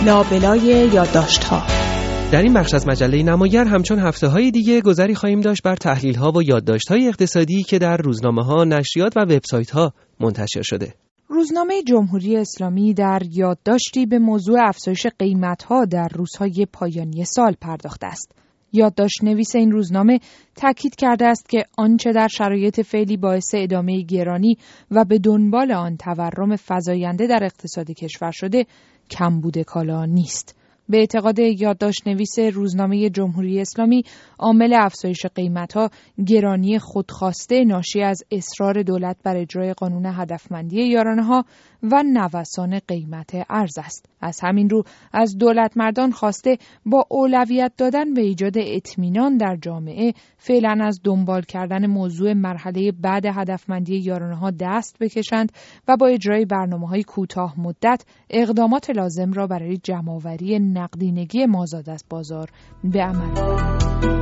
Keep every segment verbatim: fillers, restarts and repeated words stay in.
لابلای یادداشت‌ها. در این بخش از مجله نماگر همچون هفته‌های دیگه گذری خواهیم داشت بر تحلیل‌ها و یادداشت‌های اقتصادی که در روزنامه‌ها، نشریات و وبسایت‌ها منتشر شده. روزنامه جمهوری اسلامی در یادداشتی به موضوع افزایش قیمت‌ها در روزهای پایانی سال پرداخته است. یادداشت نویس این روزنامه تاکید کرده است که آنچه در شرایط فعلی باعث ادامه گرانی و به دنبال آن تورم فزاینده در اقتصاد کشور شده، کمبود کالا نیست. به اعتقاد یادداشت نویس روزنامه جمهوری اسلامی، عامل افزایش قیمت‌ها گرانی خودخواسته ناشی از اصرار دولت بر اجرای قانون هدفمندی یارانه‌ها و نوسان قیمت ارز است. از همین رو از دولتمردان خواسته با اولویت دادن به ایجاد اطمینان در جامعه فعلا از دنبال کردن موضوع مرحله بعد هدفمندی یارانه‌ها دست بکشند و با اجرای برنامه‌های کوتاه مدت اقدامات لازم را برای جمع‌آوری نقدینگی مازاد از بازار به عمل برند.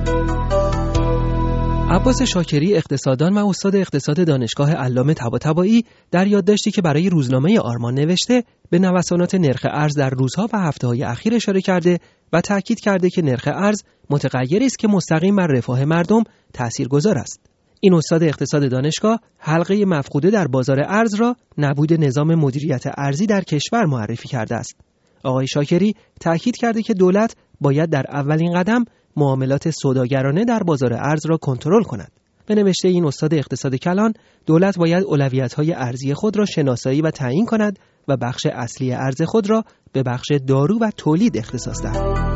عباس شاکری، اقتصاددان و استاد اقتصاد دانشگاه علامه طباطبایی، در یادداشتی که برای روزنامه آرمان نوشته به نوسانات نرخ ارز در روزها و هفته‌های اخیر اشاره کرده و تاکید کرده که نرخ ارز متغیری است که مستقیم بر رفاه مردم تاثیرگذار است. این استاد اقتصاد دانشگاه حلقه مفقوده در بازار ارز را نبود نظام مدیریت ارزی در کشور معرفی کرده است. آقای شاکری تاکید کرده که دولت باید در اولین قدم معاملات سوداگرانه در بازار ارز را کنترل کند. به نوشته این استاد اقتصاد کلان، دولت باید اولویت‌های ارزی خود را شناسایی و تعیین کند و بخش اصلی ارز خود را به بخش دارو و تولید اختصاص دهد.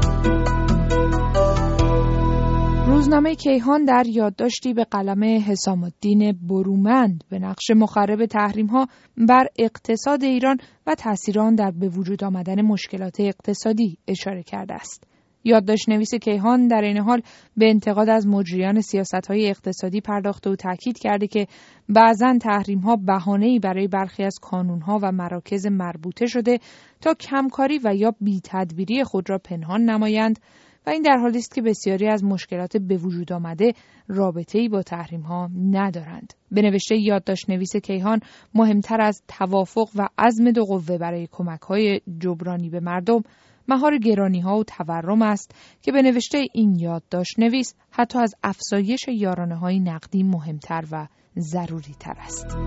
روزنامه کیهان در یادداشتی به قلم حسام الدین برومند به نقش مخرب تحریم‌ها بر اقتصاد ایران و تأثیر آن در به وجود آمدن مشکلات اقتصادی اشاره کرده است. یادداشت نویس کیهان در این حال به انتقاد از مجریان سیاست‌های اقتصادی پرداخته و تاکید کرده که بعضاً تحریم‌ها بهانه‌ای برای برخی از کانون‌ها و مراکز مربوطه شده تا کمکاری و یا بی‌تدبیری خود را پنهان نمایند و این در حالی است که بسیاری از مشکلات به وجود آمده رابطه‌ای با تحریم‌ها ندارند. به نوشته یادداشت نویس کیهان، مهمتر از توافق و عزم دو قوه برای کمک‌های جبرانی به مردم، مهار گرانی‌ها و تورم است که به نوشته این یادداشت نویس حتی از افزایش یارانه‌های نقدی مهمتر و ضروری‌تر است.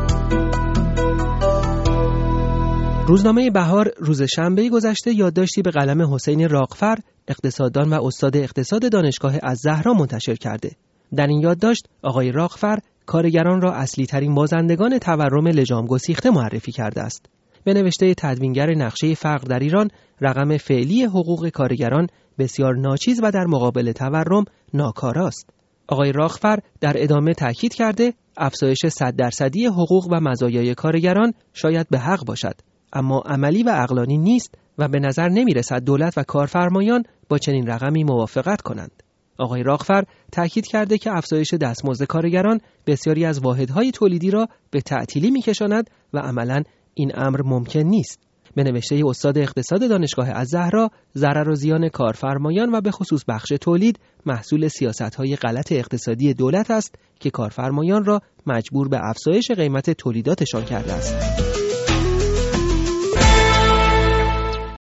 روزنامه بهار روز شنبه گذشته یادداشتی به قلم حسین راغفر، اقتصاددان و استاد اقتصاد دانشگاه الزهرا منتشر کرده. در این یادداشت آقای راغفر کارگران را اصلی ترین بازندگان تورم لجام گسیخته معرفی کرده است. به نوشته تدوینگر نقشه فقر در ایران، رقم فعلی حقوق کارگران بسیار ناچیز و در مقابل تورم ناکاراست. آقای راغفر در ادامه تاکید کرده افزایش صد درصدی حقوق و مزایای کارگران شاید به حق باشد، اما عملی و عقلانی نیست و به نظر نمی رسد دولت و کارفرمایان با چنین رقمی موافقت کنند. آقای راغفر تاکید کرده که افزایش دستمزد کارگران بسیاری از واحدهای تولیدی را به تعطیلی می کشاند و عملاً این امر ممکن نیست. به نوشته استاد اقتصاد دانشگاه الزهرا، ضرر و زیان کارفرمایان و به خصوص بخش تولید محصول سیاست‌های غلط اقتصادی دولت است که کارفرمایان را مجبور به افزایش قیمت تولیداتشان کرده است.